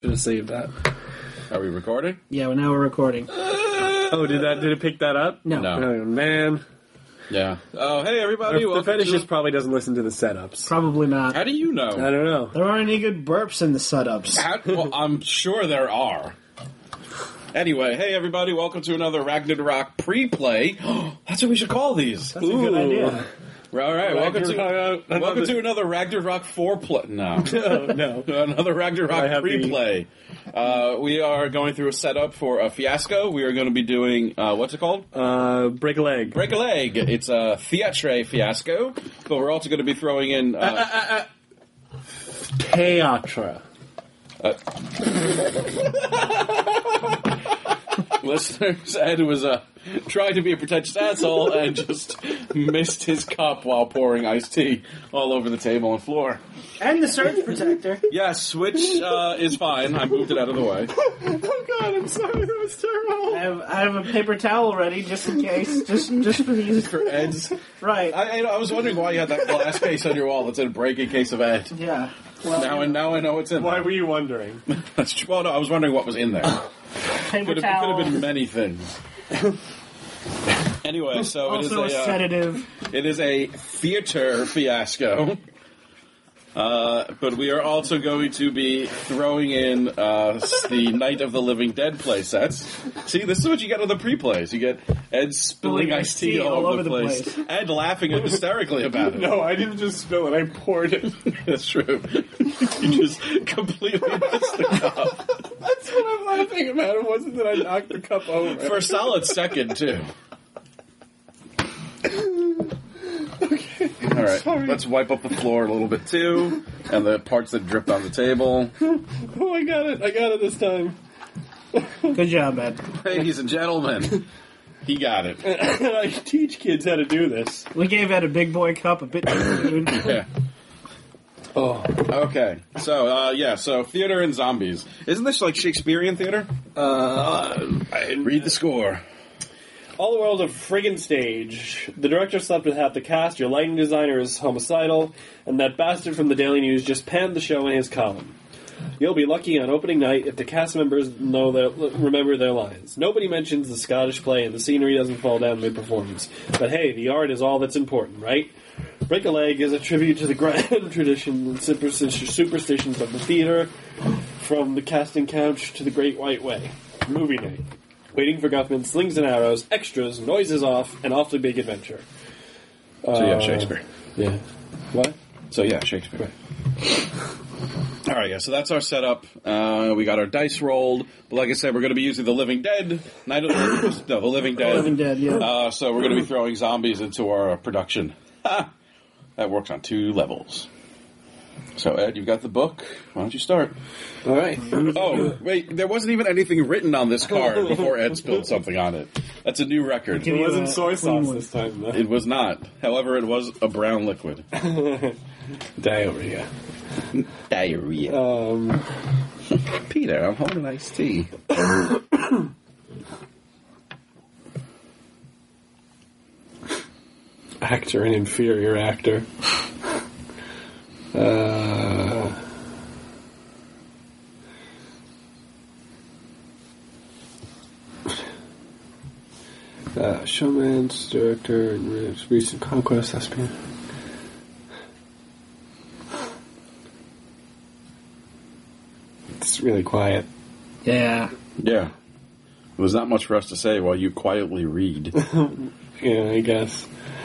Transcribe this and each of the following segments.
Should have saved that. Are we recording? Yeah, well, now we're recording. Oh, did it pick that up? No. Oh, man. Yeah. Oh, hey, everybody. The fetishist probably doesn't listen to the setups. Probably not. How do you know? I don't know. There aren't any good burps in the setups. Well, I'm sure there are. Anyway, hey, everybody. Welcome to another Ragnarok pre-play. That's what we should call these. That's a good idea. All right, welcome to another Ragnarok foreplay. No. No. Another Ragnarok pre-play. We are going through a setup for a fiasco. We are going to be doing, what's it called? Break a leg. Break a leg. It's a theatre fiasco, but we're also going to be throwing in... Theatre. Listeners, Ed was trying to be a pretentious asshole and just missed his cup while pouring iced tea all over the table and floor. And the surge protector. Yes, which is fine. I moved it out of the way. Oh, God, I'm sorry. That was terrible. I have a paper towel ready just in case. Just for these. For Ed's. Right. I was wondering why you had that glass case on your wall that said "break in case of Ed." Yeah. Well, Now I know what's in there. Why were you wondering? That's true. Well, no, I was wondering what was in there. paper Could towel. have been many things. Anyway, so Also it is a sedative. It is a theater fiasco. But we are also going to be throwing in the Night of the Living Dead play sets. See, this is what you get on the pre-plays. You get Ed spilling iced tea all over the place. Ed laughing hysterically about it. No, I didn't just spill it. I poured it. That's true. You just completely missed the cup. That's what I'm laughing about. It wasn't that I knocked the cup over. For a solid second, too. All right, let's wipe up the floor a little bit, too, and the parts that dripped on the table. Oh, I got it this time. Good job, Ed. Ladies and gentlemen, he got it. I teach kids how to do this. We gave Ed a big boy cup, a bit too soon. Yeah. Oh. Okay, so theater and zombies. Isn't this like Shakespearean theater? Read the score. All the world of friggin' stage. The director slept with half the cast, your lighting designer is homicidal, and that bastard from the Daily News just panned the show in his column. You'll be lucky on opening night if the cast members remember their lines. Nobody mentions the Scottish play and the scenery doesn't fall down mid-performance. But hey, the art is all that's important, right? Break a Leg is a tribute to the grand tradition and superstitions of the theater, from the casting couch to the Great White Way. Movie night. Waiting for Guffman, slings and arrows, extras, noises off, an awfully big adventure. So yeah, Shakespeare. Yeah. What? So yeah, Shakespeare. All right, yeah. So that's our setup. We got our dice rolled, but like I said, we're going to be using the Living Dead. The Living Dead. Living Dead, yeah. So we're going to be throwing zombies into our production. That works on 2 levels. So, Ed, you've got the book. Why don't you start? All right. Oh, wait, there wasn't even anything written on this card before Ed spilled something on it. That's a new record. It wasn't soy sauce this time, though. It was not. However, it was a brown liquid. Diarrhea. Diarrhea. Peter, I'm holding iced tea. Actor and inferior actor. Showman's director and recent conquest thespian. It's really quiet. Yeah. Yeah. There's not much for us to say while you quietly read. Yeah, I guess.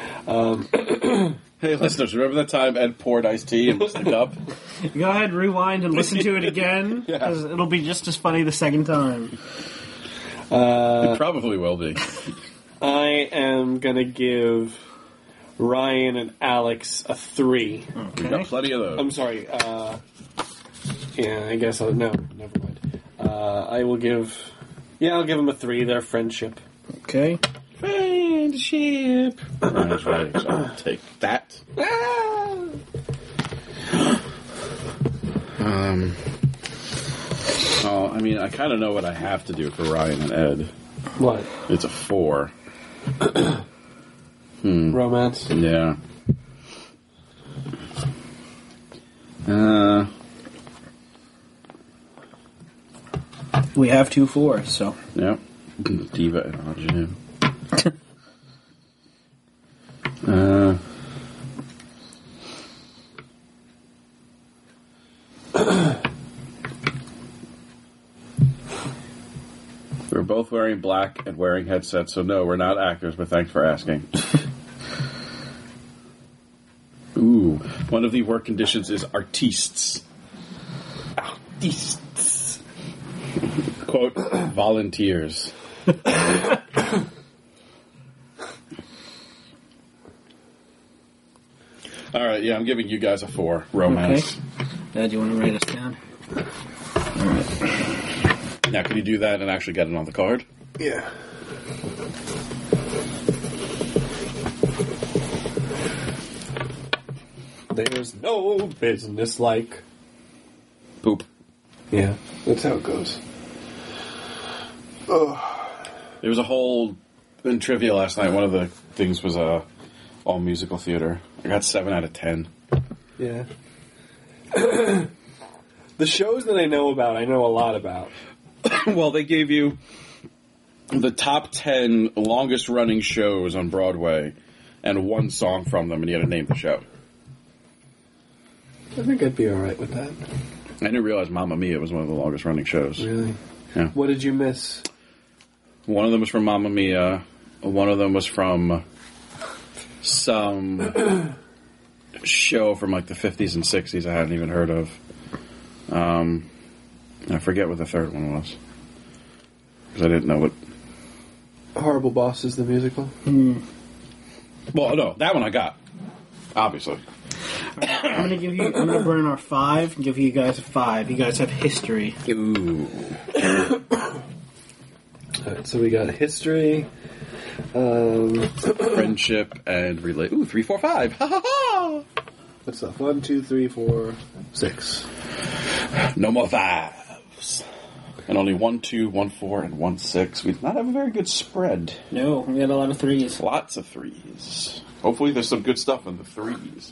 Hey, listeners, remember that time Ed poured iced tea and missed the cup? Go ahead, rewind and listen to it again, because it'll be just as funny the second time. It probably will be. I am going to give Ryan and Alex a 3. We've got plenty of those. I'm sorry. Yeah, I guess I'll... No, never mind. I'll give them a 3. Their friendship. Okay. Friendship. That's right. So I'll take that. I mean, I kind of know what I have to do for Ryan and Ed. What? It's a 4. Romance? Yeah. We have 2 4s, so. Yep. Diva and Arjun. We're both wearing black and wearing headsets, so no, we're not actors, but thanks for asking. Ooh, one of the work conditions is artistes. Artistes. Quote, volunteers. All right, yeah, I'm giving you guys a 4. Romance. Okay. Do you want to write us down? All right. Now, can you do that and actually get it on the card? Yeah. There's no business like Poop. Yeah, that's how it goes. There was a whole in trivia last night. One of the things was all musical theater. I got 7 out of 10. Yeah. The shows that I know about, I know a lot about. Well, they gave you the top 10 longest running shows on Broadway and one song from them, and you had to name the show. I think I'd be alright with that. I didn't realize Mamma Mia was one of the longest running shows. Really? Yeah. What did you miss? One of them was from Mamma Mia. One of them was from some show from like the 50s and 60s I hadn't even heard of. I forget what the third one was. Because I didn't know what... Horrible Bosses, the musical? Well, no, that one I got. Obviously. I'm gonna burn our 5 and give you guys a 5. You guys have history. Ooh. Alright, so we got history. Friendship and relate. Ooh, 3, 4, 5. Ha ha ha! What's up? 1, 2, 3, 4, 6. No more 5s. And only 1, 2, 1, 4, and 1, 6. We do not have a very good spread. No, we had a lot of 3s. Lots of 3s. Hopefully there's some good stuff in the 3s.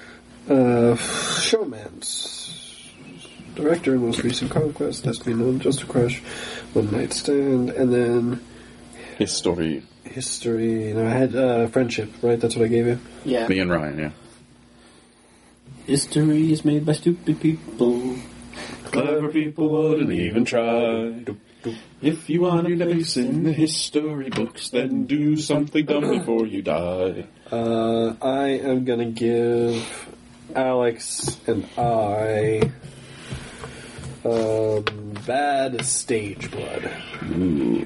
Showmance. Director, Most Recent Conquest, Destiny Known, Just a Crush, One Night Stand, and then... History. History. No, I had Friendship, right? That's what I gave you? Yeah. Me and Ryan, yeah. History is made by stupid people. Clever people wouldn't even try. If you want to place in the history books, then do something dumb before you die. I am gonna give Alex and I Bad Stage Blood. Ooh.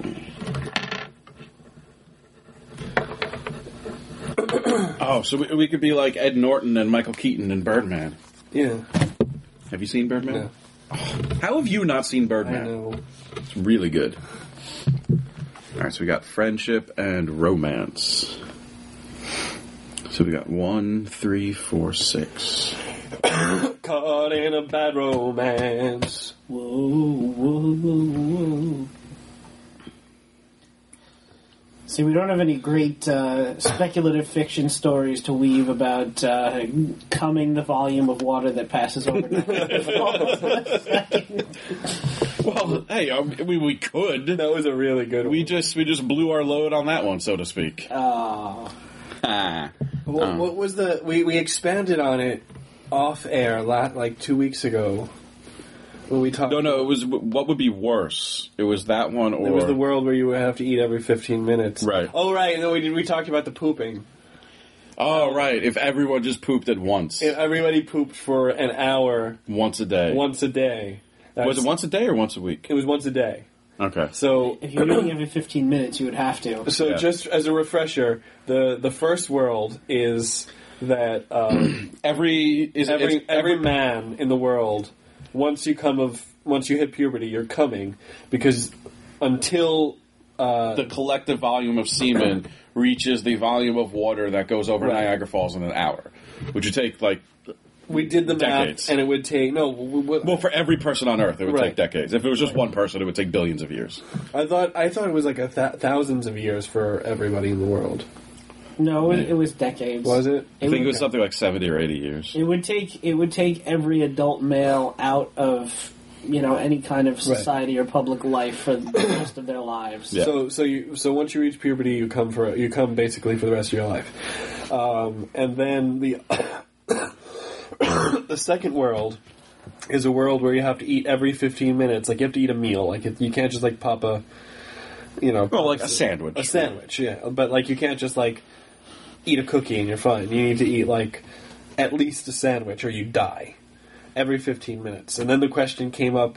Oh, so we could be like Ed Norton and Michael Keaton in Birdman. Yeah. Have you seen Birdman? No. How have you not seen I Birdman? know. It's really good. Alright, so we got friendship and romance. So we got 1, 3, 4, 6. Caught in a bad romance. Whoa, whoa, whoa, whoa. See, we don't have any great speculative fiction stories to weave about cumming the volume of water that passes over. Well, hey, we could. That was a really good one. We just blew our load on that one, so to speak. What was the... We expanded on it off air like 2 weeks ago. When we talked... No, it was what would be worse. It was that one, or... It was the world where you would have to eat every 15 minutes. Right. Oh, right. No, we talked about the pooping. Oh, right. If everyone just pooped at once. If everybody pooped for an hour. Once a day. Once a day. Was it once a day or once a week? It was once a day. Okay. So if you're eating every 15 minutes, you would have to. So yeah. Just as a refresher, the first world is that every man in the world, once you hit puberty, you're coming, because until the collective volume of semen reaches the volume of water that goes over Niagara Falls in an hour, which would take like we did the decades. math, and it would take well, for every person on Earth, it would take decades. If it was just one person, it would take billions of years. I thought it was like thousands of years for everybody in the world. No, it was decades. Was it? I think it was something like 70 or 80 years. It would take every adult male out of any kind of society or public life for the rest of their lives. Yeah. So once you reach puberty, you come basically for the rest of your life, and then the the second world is a world where you have to eat every 15 minutes. Like, you have to eat a meal. Like, you can't just, like, pop a, like a sandwich. A sandwich, yeah. But, like, you can't just, like, eat a cookie and you're fine. You need to eat, like, at least a sandwich or you die every 15 minutes. And then the question came up,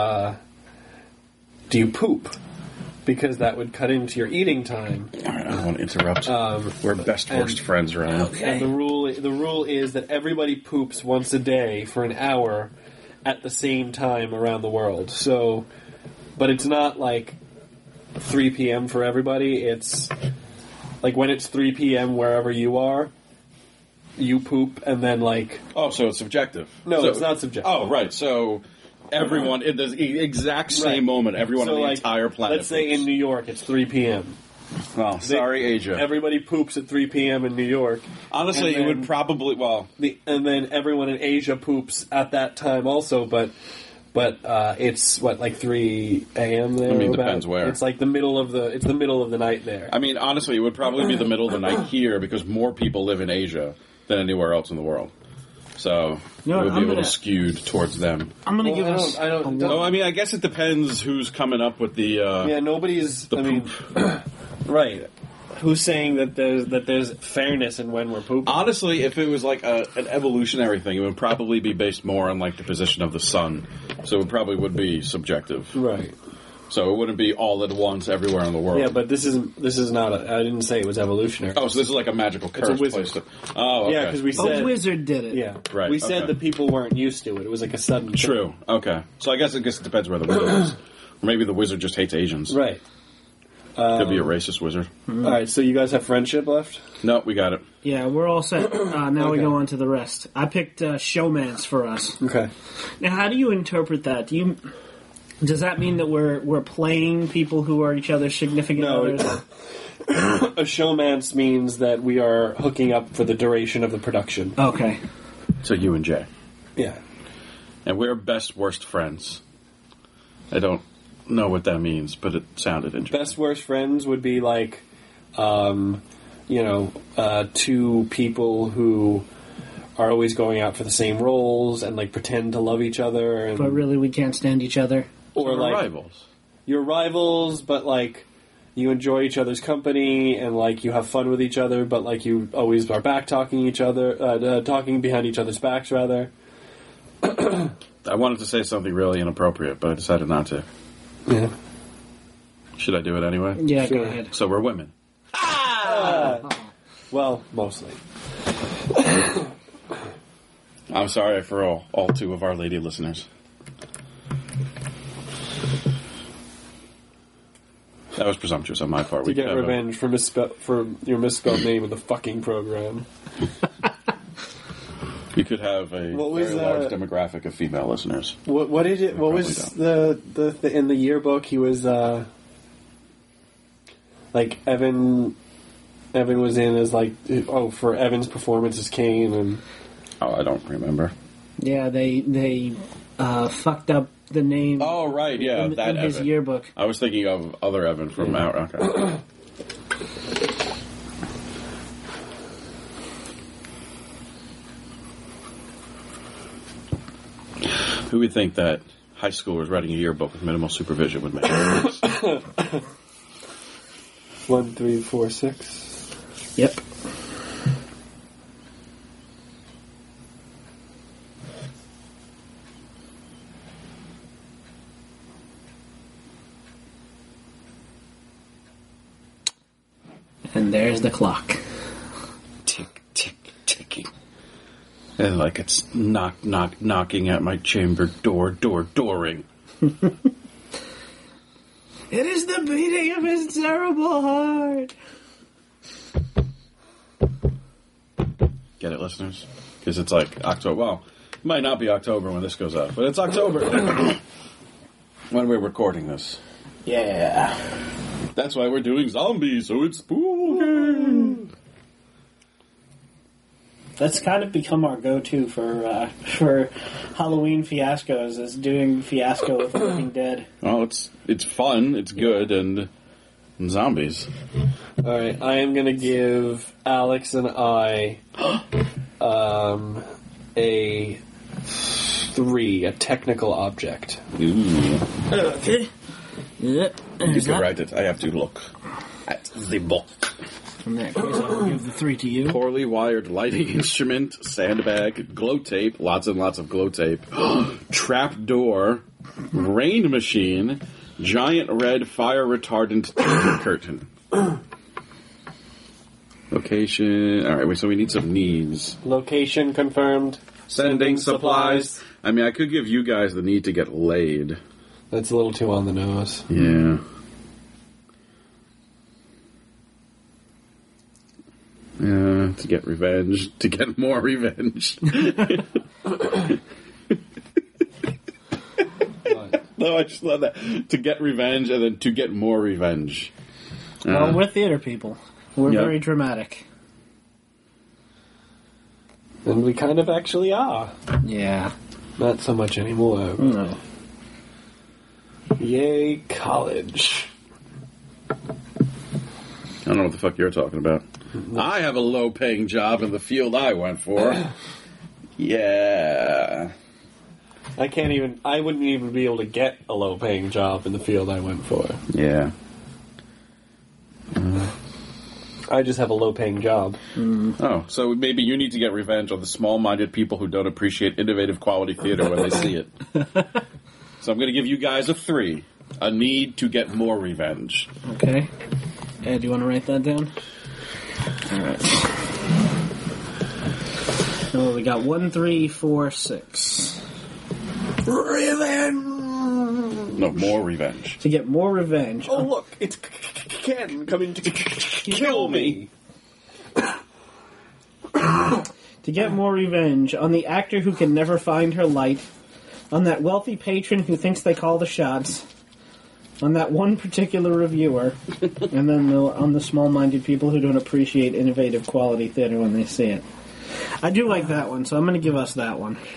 do you poop? Because that would cut into your eating time. All right, I don't want to interrupt. We're worst friends, Ryan. Okay. And the rule is that everybody poops once a day for an hour at the same time around the world. So, but it's not like 3 p.m. for everybody. It's like when it's 3 p.m. wherever you are, you poop, and then like... Oh, so it's subjective. No, it's not subjective. Oh, right. So everyone, in the exact same moment, everyone on the entire planet let's say in New York, it's 3 p.m. Well, sorry, Asia. Everybody poops at 3 p.m. in New York. Honestly, it would probably, and then everyone in Asia poops at that time also, but it's like 3 a.m. there. I mean, depends where. It's like the middle of the night there. I mean, honestly, it would probably be the middle of the night here because more people live in Asia than anywhere else in the world. So it would be a little skewed towards them. I'm going to give us... I mean, I guess it depends who's coming up with the... nobody's... poop. Right. Who's saying that there's fairness in when we're pooping? Honestly, if it was like an evolutionary thing, it would probably be based more on like the position of the sun. So it probably would be subjective. Right. So it wouldn't be all at once everywhere in the world. Yeah, but this is not. I didn't say it was evolutionary. Oh, so this is like a magical curse It's a wizard. place to. Oh, okay. Yeah, because we said a wizard did it. Yeah, Right, We said okay. that people weren't used to it. It was like a sudden thing. True. Okay. So I guess it depends where the wizard is. Or maybe the wizard just hates Asians. Right. Could be a racist wizard. All right. So you guys have friendship left? No, we got it. Yeah, we're all set. Now we Okay. go on to the rest. I picked showmance for us. Okay. Now, how do you interpret that? Does that mean that we're playing people who are each other's significant No, others? A showmance means that we are hooking up for the duration of the production. Okay. So you and Jay. Yeah. And we're best worst friends. I don't know what that means, but it sounded interesting. Best worst friends would be like, two people who are always going out for the same roles and like pretend to love each other, and But really, we can't stand each other. or We're like rivals. you're rivals, but like you enjoy each other's company and like you have fun with each other, but like you always are back talking each other, talking behind each other's backs rather. I wanted to say something really inappropriate, but I decided not to. Yeah. Should I do it anyway? Yeah, Sure. go ahead. So we're women. Well, mostly. I'm sorry for all two of our lady listeners. That was presumptuous on my part. To get revenge for your misspelled name of the fucking program. We could have a What was, very large demographic of female listeners. What did it? What was the in the yearbook? He was like Evan. Evan was in as like for Evan's performance as Kane, and Oh, I don't remember. Yeah, they fucked up the name. Oh, right, yeah, in that his Evan. yearbook. I was thinking of other Evan from out. Okay. Who would think that high schoolers writing a yearbook with minimal supervision would make sense? 1, 3, 4, 6. Yep. And there's the clock. Tick, tick, ticking. And like it's knocking at my chamber dooring. It is the beating of his terrible heart. Get it, listeners? Because it's like October. Well, it might not be October when this goes up, but it's October when we're recording this. Yeah. That's why we're doing zombies, so it's spooky. That's kind of become our go-to for Halloween fiascos, is doing Fiasco with Living Dead. Oh, it's fun, it's good, and zombies. All right, I am going to give Alex and I a 3, a technical object. Ooh. Okay. Yeah. You can write it. I have to look at the book. In that case, I will give the 3 to you. Poorly wired lighting instrument, sandbag, glow tape, lots and lots of glow tape, trap door, rain machine, giant red fire retardant curtain. Location. All right, wait. So we need some needs. Location confirmed. Sending supplies. I mean, I could give you guys the need to get laid. That's a little too on the nose. Yeah. To get revenge. To get more revenge. No, I just love that. To get revenge and then to get more revenge. Well, we're theater people. We're very dramatic. And we kind of actually are. Yeah. Not so much anymore. No. Yay, college. I don't know what the fuck you're talking about. I have a low-paying job in the field I went for. Yeah. I wouldn't even be able to get a low-paying job in the field I went for. Yeah. I just have a low-paying job. Oh, so maybe you need to get revenge on the small-minded people who don't appreciate innovative quality theater when they see it. So I'm going to give you guys a 3. A need to get more revenge. Okay. Ed, do you want to write that down? Alright. So we got 1, 3, 4, 6. Revenge! No, more revenge. To get more revenge. Oh, look, it's Ken coming to kill me. To get more revenge on the actor who can never find her light, on that wealthy patron who thinks they call the shots, on that one particular reviewer, and then on the small-minded people who don't appreciate innovative quality theater when they see it. I do like that one, so I'm going to give us that one.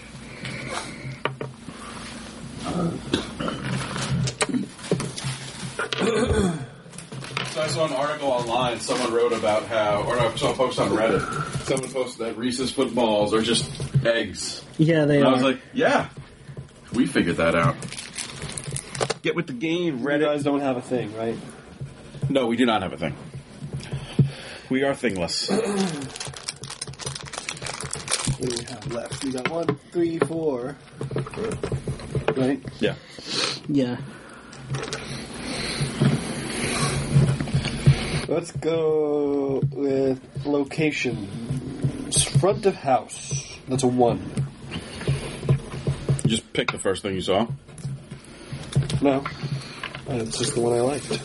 So I saw an article online, someone wrote about how, or I saw a post on Reddit, someone posted that Reese's footballs are just eggs. Yeah, they And are. I was like, yeah, we figured that out. Get with the game, You Reddit. guys don't have a thing, right? No, we do not have a thing. We are thingless. What do we have left? We got 1, 3, 4. Right? Yeah. Yeah. Let's go with location. Front of house. That's a 1. Just pick the first thing you saw. No. It's just the one I liked.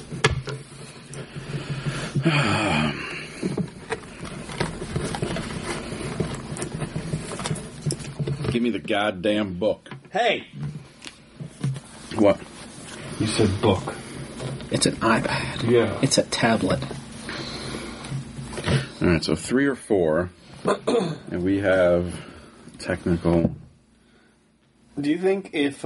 Give me the goddamn book. Hey! What? You said book. It's an iPad. Yeah. It's a tablet. Alright, so 3 or 4. And we have technical. Do you think if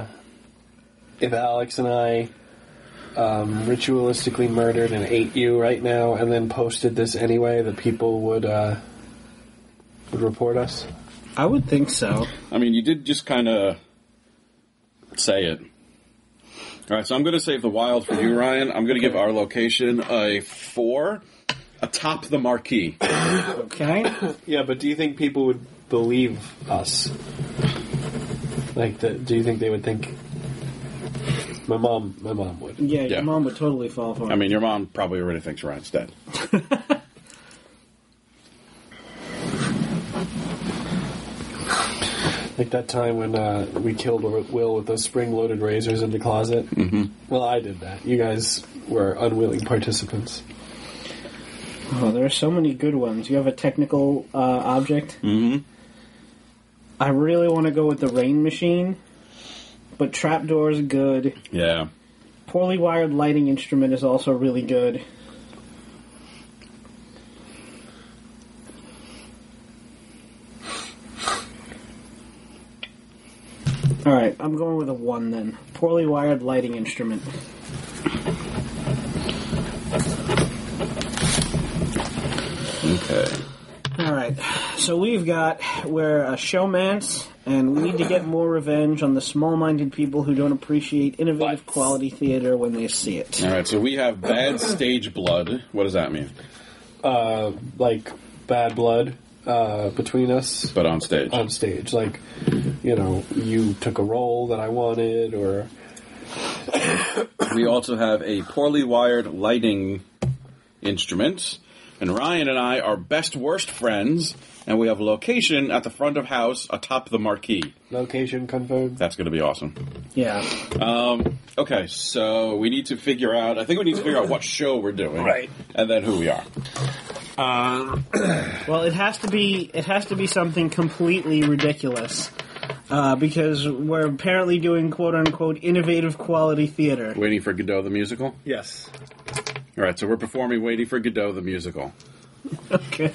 Alex and I ritualistically murdered and ate you right now and then posted this anyway, that people would report us? I would think so. I mean, you did just kind of say it. All right, so I'm going to save the wild for you, Ryan. I'm going to give our location a 4 atop the marquee. Okay. Yeah, but do you think people would believe us? Like, do you think they would think? My mom would. Yeah, Yeah. your mom would totally fall for it. I mean, your mom probably already thinks Ryan's dead. Like that time when we killed Will with those spring-loaded razors in the closet. Mm-hmm. Well, I did that. You guys were unwilling participants. Oh, there are so many good ones. You have a technical object. Mm-hmm. I really want to go with the rain machine, but trapdoor's good. Yeah. Poorly wired lighting instrument is also really good. All right, I'm going with a 1 then. Poorly wired lighting instrument. Okay. All right, so we're a showmance, and we need to get more revenge on the small-minded people who don't appreciate innovative Butts. quality theater when they see it. All right, so we have bad stage blood. What does that mean? Like bad blood between us But on stage. on stage. Like, you took a role that I wanted, or We also have a poorly wired lighting instrument. And Ryan and I are best-worst friends, and we have location at the front of house atop the marquee. location confirmed. That's going to be awesome. Yeah. Okay, so we need to figure out... I think we need to figure out what show we're doing. Right. And then who we are. Well, it has to be something completely ridiculous, because we're apparently doing "quote unquote" innovative quality theater. Waiting for Godot the musical? Yes. All right, so we're performing Waiting for Godot the musical. Okay.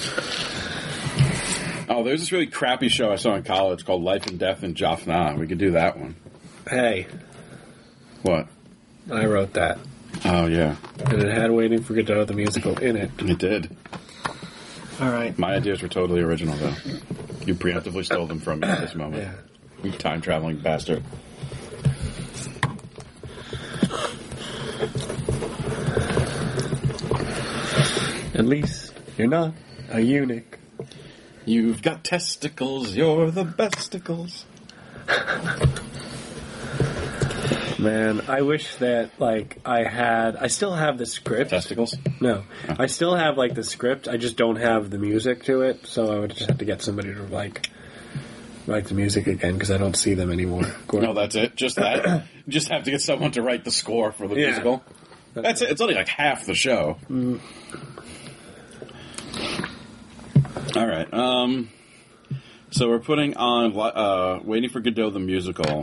Oh, there's this really crappy show I saw in college called Life and Death in Jaffna. We could do that one. Hey, What? I wrote that. Oh, yeah. And it had Waiting for Godot the musical in it. It did. All right. My ideas were totally original, though. You preemptively stole them from me at this moment. Yeah. You time-traveling bastard. At least you're not a eunuch. You've got testicles, you're the besticles. Man, I wish that, I still have the script. Testicles? No. I still have, the script, I just don't have the music to it, so I would just have to get somebody to, write the music again, because I don't see them anymore. No, that's it. Just that. You just have to get someone to write the score for the Yeah. musical. That's it. It's only half the show. All right. So we're putting on Waiting for Godot the musical.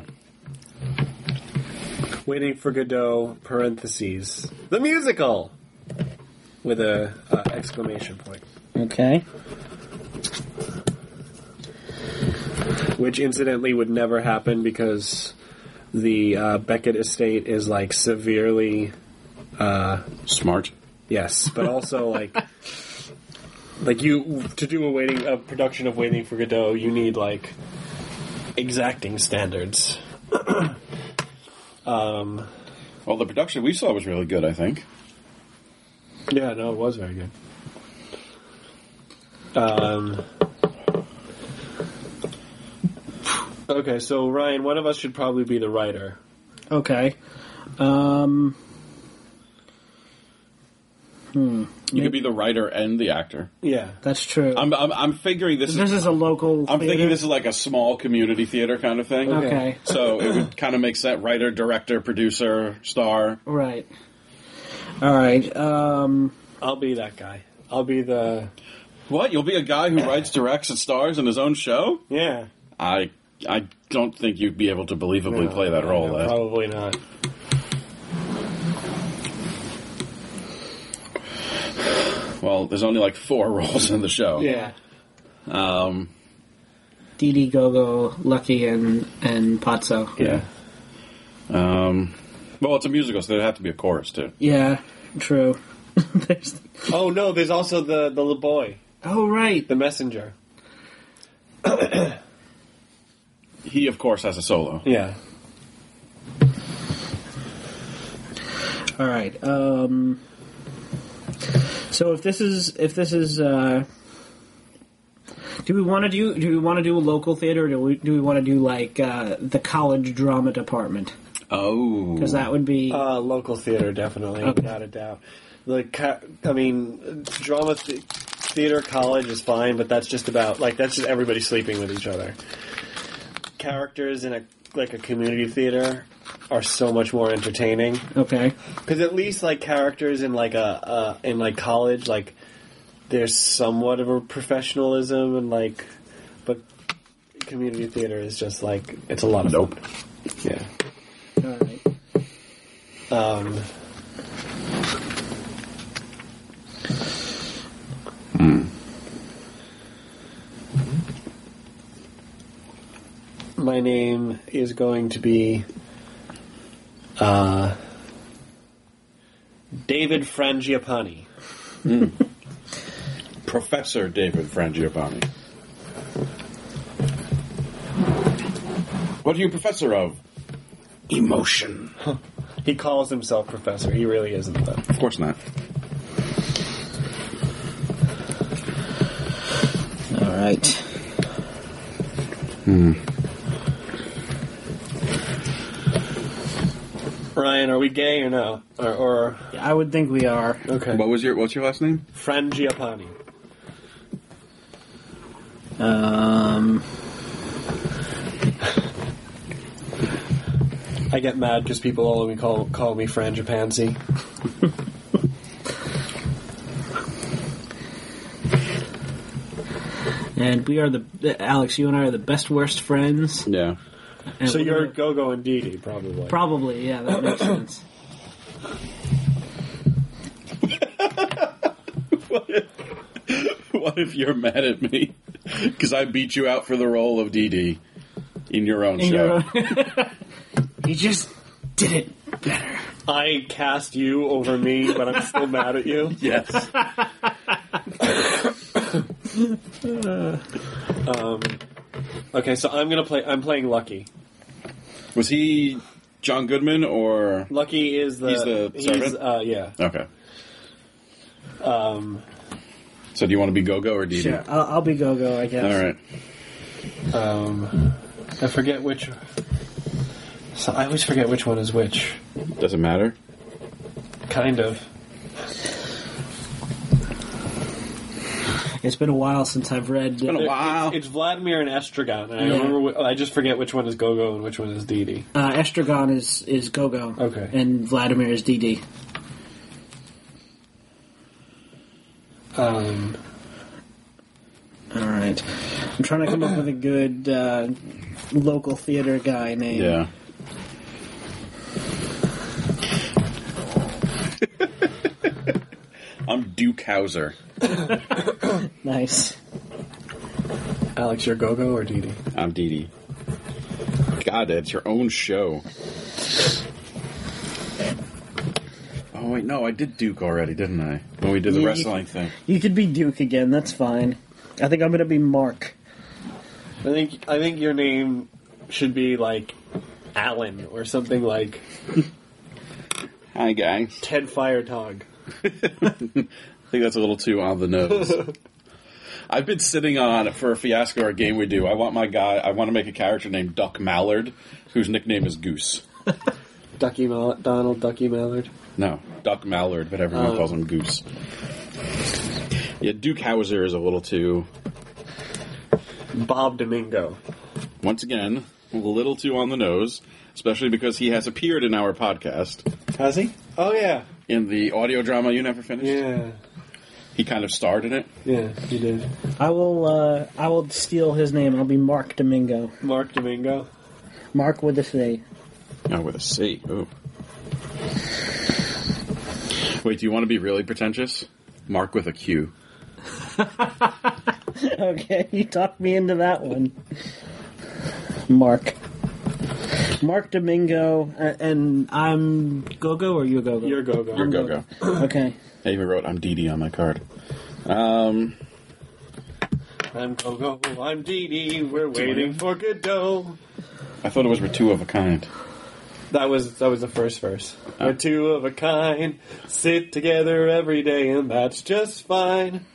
Waiting for Godot, parentheses, the musical! With a exclamation point. Okay. Which, incidentally, would never happen because the Beckett estate is, severely... Smart. Yes, but also, to do a production of Waiting for Godot, you need, exacting standards. Well, the production we saw was really good, I think. Yeah, no, it was very good. Okay, so Ryan, one of us should probably be the writer. Okay. You could be the writer and the actor. Yeah. That's true. I'm figuring this is a local. I'm thinking theater? this is like a small community theater kind of thing. Okay. So it would kind of make sense. Writer, director, producer, star. Right. All right. I'll be that guy. I'll be the... What? You'll be a guy who writes, directs, and stars in his own show? Yeah. I don't think you'd be able to believably play that role. No, Ed. probably not. Well, there's only 4 roles in the show. Yeah. Dee Dee, Gogo, Lucky, and Patso. Yeah. Well, it's a musical, so there'd have to be a chorus, too. Yeah, true. There's- Oh, no, there's also the little boy. oh, right. The messenger. He, of course, has a solo. Yeah. All right. So if this is, do we want to do a local theater, or do we want to do the college drama department? Oh. Because that would be Local theater, definitely, Okay. without a doubt. Drama theater college is fine, but that's just about, that's just everybody sleeping with each other. Characters in a community theater are so much more entertaining. okay. Because at least, characters in, college, there's somewhat of a professionalism, and, but community theater is just, it's a lot of Nope. fun. Yeah. All right. my name is going to be David Frangiapani. Professor David Frangiapani. What are you professor of? Emotion. He calls himself professor. He really isn't, though. Of course not. All right. Ryan, are we gay or no? Or I would think we are. okay. What's your last name? Frangiapani. I get mad because people only call me Frangipansy. And we are Alex, you and I are the best worst friends. Yeah. And So we're you're gonna- Go-Go and Dee probably. Probably, yeah, that makes sense. What if you're mad at me because I beat you out for the role of Dee Dee in your own show? You just did it better. I cast you over me, but I'm still mad at you. Yes. Okay, so I'm playing Lucky. Was he John Goodman or? Lucky is He's the servant? yeah. Okay. So do you want to be Go-Go or Dee Dee? Sure, I'll be Go-Go, I guess. All right. I forget which. So I always forget which one is which. Doesn't matter. Kind of. It's been a while since I've read. been a while. It's Vladimir and Estragon. And I Yeah. remember. I just forget which one is Go-Go and which one is Dee. Estragon is Go-Go. Okay. And Vladimir is Dee. All Alright. I'm trying to come up with a good local theater guy name. Yeah. I'm Duke Hauser. Nice. Alex, you're Go-Go or Dee? I'm Dee Dee. God, it's your own show. Oh, wait, no, I did Duke already, didn't I? When we did the Yeah, wrestling thing. You could be Duke again, that's fine. I think I'm going to be Mark. I think your name should be like Alan or something like Hi, guys. Ted Firetog. I think that's a little too on the nose. I've been sitting on, for a Fiasco or a game we do, I want to make a character named Duck Mallard, whose nickname is Goose. Donald Ducky Mallard. No, Duck Mallard, but everyone calls him Goose. Yeah, Duke Hauser is a little too, Bob Domingo. once again, a little too on the nose, especially because he has appeared in our podcast Has he? Oh yeah. in the audio drama You Never Finished. Yeah. He kind of starred in it. Yeah, he did. I will steal his name. I'll be Mark Domingo. Mark Domingo. Mark with a C. Oh, with a C. Ooh. Wait, do you want to be really pretentious? Mark with a Q. Okay, you talked me into that one. Mark Domingo, and I'm Go-Go or you Go-Go? You're Go-Go. You're Go-Go. Okay. I even wrote I'm Dee Dee on my card. I'm Go-Go. I'm Dee. We're waiting for Godot. I thought it was we're two of a kind. That was the first verse. We're two of a kind, sit together every day, and that's just fine.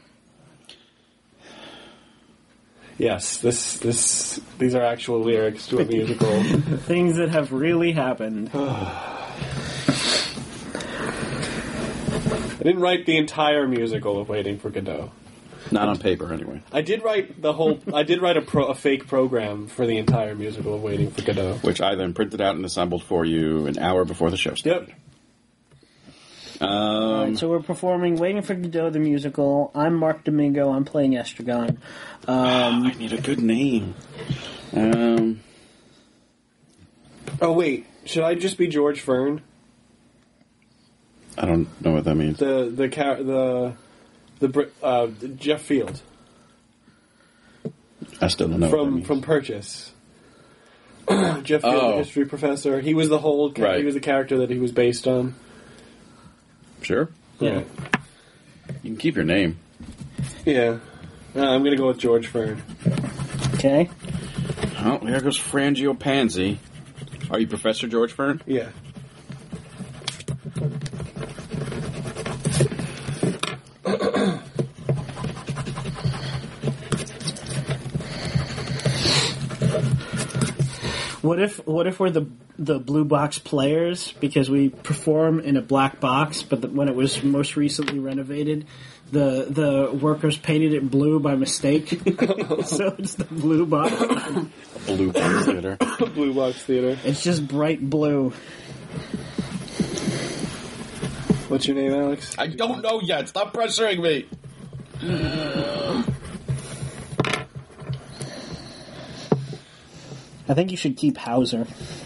Yes, these are actual lyrics to a musical. Things that have really happened. I didn't write the entire musical of Waiting for Godot. Not on paper, anyway. I did write a fake program for the entire musical of Waiting for Godot. Which I then printed out and assembled for you an hour before the show started. Yep. Alright, so we're performing Waiting for Godot the musical. I'm Mark Domingo. I'm playing Estragon. I need a good name. Oh wait, should I just be George Fern? I don't know what that means. The Jeff Field I still don't know what that means. from Purchase. Jeff Field, the history professor. He was the whole. Right. He was the character that he was based on. Sure. Yeah. You can keep your name. Yeah. I'm gonna go with George Fern. Okay. Oh, there goes Frangiopansy. Are you Professor George Fern? Yeah. What if we're the blue box players because we perform in a black box, but when it was most recently renovated, the workers painted it blue by mistake, so it's the blue box. Blue Box Theater. Blue Box Theater. It's just bright blue. What's your name, Alex? I don't know yet. Stop pressuring me. I think you should keep Hauser.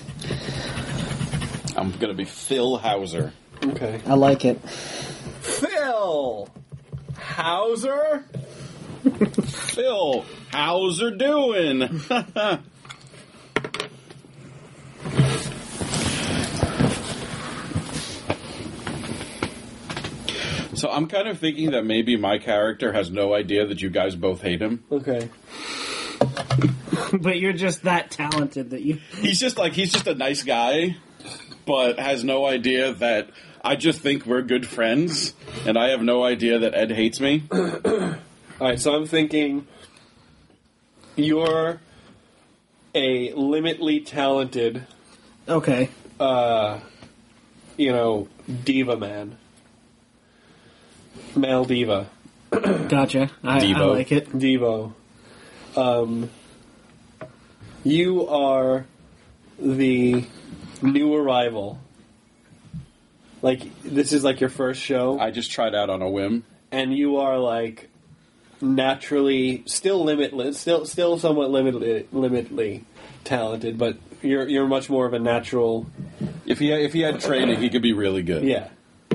I'm going to be Phil Hauser. Okay. I like it. Phil Hauser. Phil, how's her doing? So I'm kind of thinking that maybe my character has no idea that you guys both hate him. Okay. But you're just that talented that you... He's just a nice guy, but has no idea that I just think we're good friends, and I have no idea that Ed hates me. Alright, so I'm thinking you're a limitly talented, Okay. diva man. Male diva. Gotcha. I Devo. like it. Devo. You are the new arrival. Like, this is like your first show. I just tried out on a whim. And you are like naturally still limitless, still somewhat limitly talented, but you're much more of a natural. If he had training, he could be really good. Yeah.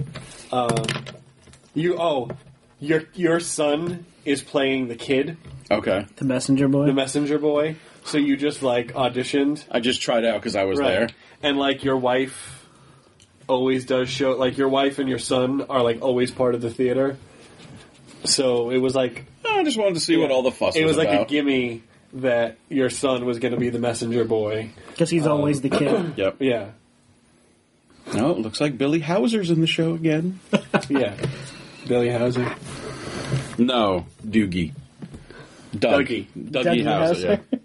Your son is playing the kid, Okay. The messenger boy. the messenger boy. So you just like auditioned, I just tried out because I was there. And like your wife always does show. Like your wife and your son are like always part of the theater. So it was like I just wanted to see what all the fuss was it was like about. a gimme that your son was going to be the messenger boy. Because he's always the kid. Yep. Yeah, No, it looks like Billy Hauser's in the show again. yeah. Billy Hauser. No, Doogie. Dougie. Dougie Hauser, yeah.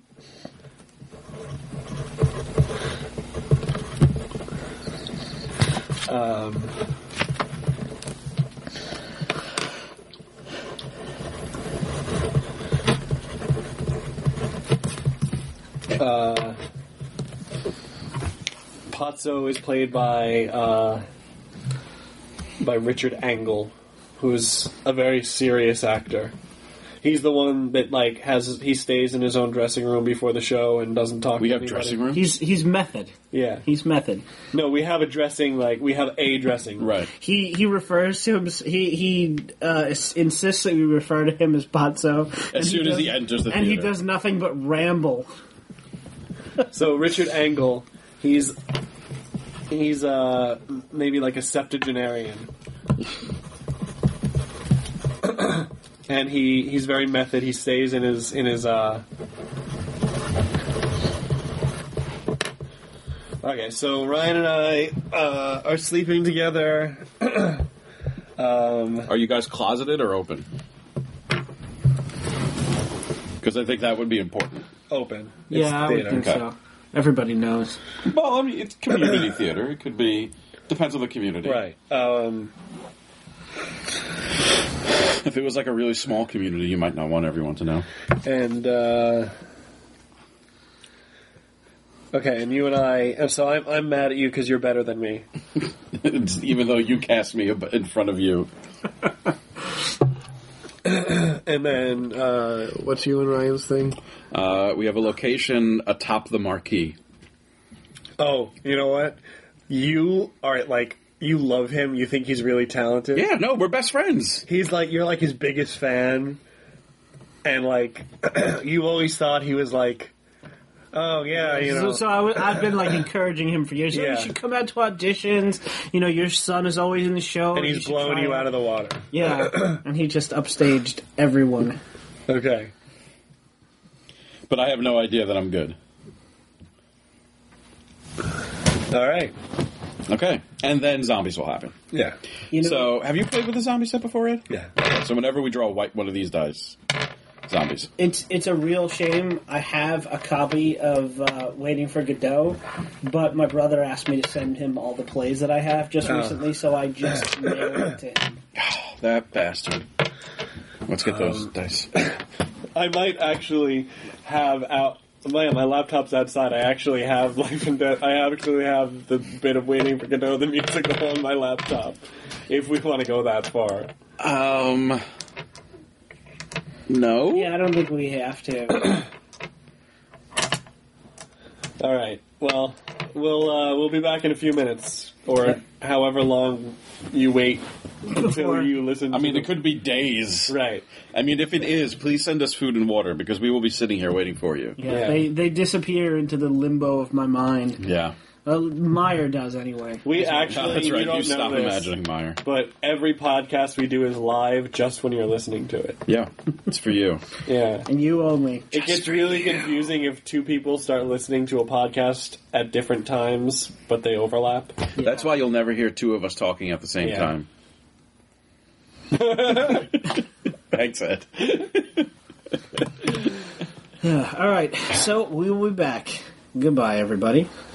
Pazzo is played by Richard Angle, who's a very serious actor. He's the one that like he stays in his own dressing room before the show and doesn't talk. We to have anybody. dressing room? He's method. Yeah. He's method. No, we have a dressing room. Right. He refers to him. He insists that we refer to him as Pazzo. As soon as he enters the and he theater. does nothing but ramble. So Richard Angle, he's maybe like a septuagenarian. And he's very method. He stays in his Okay, so Ryan and I are sleeping together. Are you guys closeted or open? Because I think that would be important. Open. It's Yeah, I would theater. think Okay. so. Everybody knows. Well, I mean, it's community theater. It could be... Depends on the community. Right. If it was like a really small community, you might not want everyone to know. And okay, and you and I, and so I'm mad at you because you're better than me. Even though you cast me in front of you. And then what's you and Ryan's thing? We have a location atop the marquee. Oh, you know what? You are like you love him. You think he's really talented. Yeah, no, we're best friends. He's like you're like his biggest fan, and like you always thought he was like Oh, yeah, you know. So I've been like encouraging him for years. Yeah. You should come out to auditions. You know, your son is always in the show. And he's blown you out of the water. Yeah, and he just upstaged everyone. Okay. But I have no idea that I'm good. All right. Okay. And then zombies will happen. Yeah. You know, So, have you played with the zombie set before, Ed? Yeah. So whenever we draw one of these dice, zombies. it's a real shame. I have a copy of Waiting for Godot, but my brother asked me to send him all the plays that I have just recently, so I just mailed it to him. That bastard. Let's get those dice. I might actually have out. My laptop's outside. I actually have Life and Death. I actually have the bit of Waiting for Godot, the musical, on my laptop. If we want to go that far. No? Yeah, I don't think we have to. All right. Well, we'll be back in a few minutes, or however long you wait until you listen. I mean, to it could be days. Right. I mean, if it is, please send us food and water, because we will be sitting here waiting for you. Yeah, they disappear into the limbo of my mind. Yeah. Meyer does anyway. We actually, That's right. you don't You stop know this, imagining Meyer. but every podcast we do is live just when you're listening to it. Yeah. It's for you. Yeah. And you only. It gets really confusing if two people start listening to a podcast at different times, but they overlap. That's why you'll never hear two of us talking at the same Yeah. time. Thanks, Ed. All right, so we will be back. Goodbye, everybody.